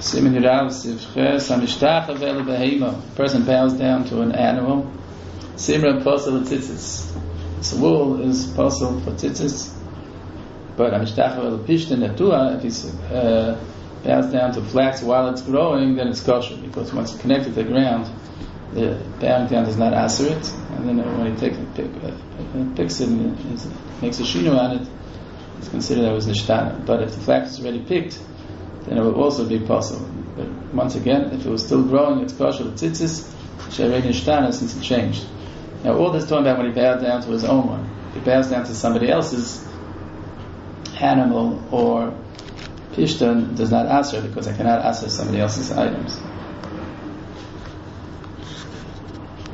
Siman Yirav Sivches Hamishtach Avel Behema. Person bows down to an animal. Simra Posel Tzitzis. So wool is posel for tzitzis, but Hamishtach Avel Pishta Netua. If he bows down to flax while it's growing, then it's kosher, because once it's connected to the ground, the bowing down does not answer it, and then when he picks it and makes a shinu on it, it's considered that it was nishtana. But if the flax is already picked, then it will also be possible. But once again, if it was still growing, it's kosher tzitzis, sherei nishtana, since it changed. Now all this talking about when he bowed down to his own one. If he bows down to somebody else's animal or Pishtan, does not answer, because I cannot answer somebody else's items.